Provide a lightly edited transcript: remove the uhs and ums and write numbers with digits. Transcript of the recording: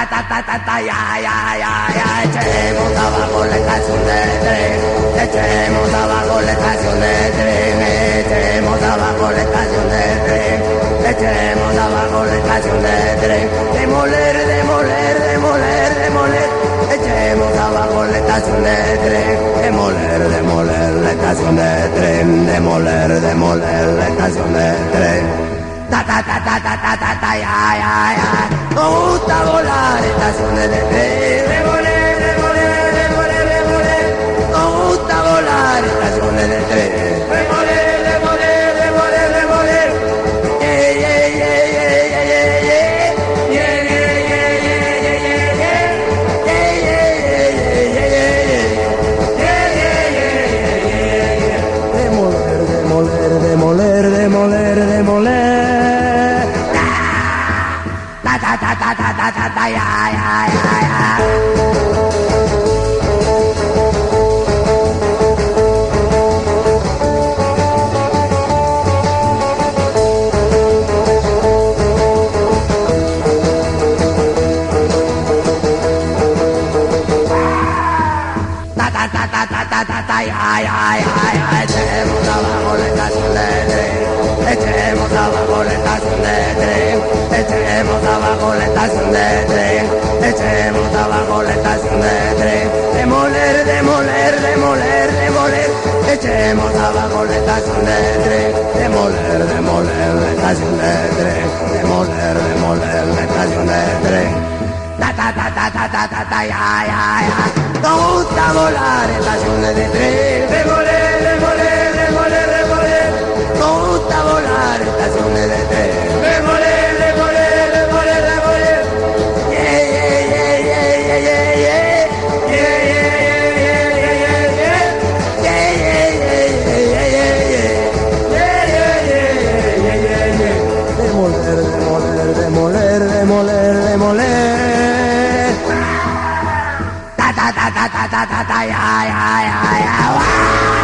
echemos abajo la estación de tren, echemos abajo la estación de tren, echemos abajo la estación de tren, echemos abajo la estación de tren, demoler, demoler, demoler, demoler, echemos abajo la estación de tren, demoler, demoler la estación de tren, demoler, demoler la estación de tren. Ta ta ta ta ta ta ta ta ya ya ya. Nos gusta volar estaciones de tren. Demoler, demoler, demoler, demoler. Nos gusta volar estaciones de tren. Demoler, demoler, demoler, demoler. Yeah yeah yeah yeah yeah yeah yeah. Yeah yeah yeah yeah yeah yeah yeah. Yeah yeah yeah yeah yeah yeah. Yeah yeah yeah yeah yeah yeah. Demoler, demoler, demoler, demoler, demoler. Ta ta ta ta ta ta ta ya ya ya ya. Ta ta ta ta ta ta ta ta ya ya ya ya. Echemos abajo la estación de tren, echemos abajo la estación de tren, echemos abajo la estación de tren, echemos abajo la estación de tren, demoler, demoler, demoler, demoler, echemos abajo la estación de tren, demoler, demoler la estación de tren, demoler, demoler la estación de tren. Ta ta ta ta ta ta ta ta ya ya ya. Nos gusta volar estaciones de tren, demoler, demoler, demoler, demoler. Nos gusta volar estaciones de tren, demoler, demoler, demoler, demoler. Yeah yeah yeah yeah yeah yeah. Yeah yeah yeah yeah yeah yeah. Yeah yeah yeah yeah yeah yeah. Yeah yeah yeah yeah yeah yeah. Demoler, demoler, demoler, demoler, demoler. Ta ta ta ta ta ta ta ta ya ya ya ya.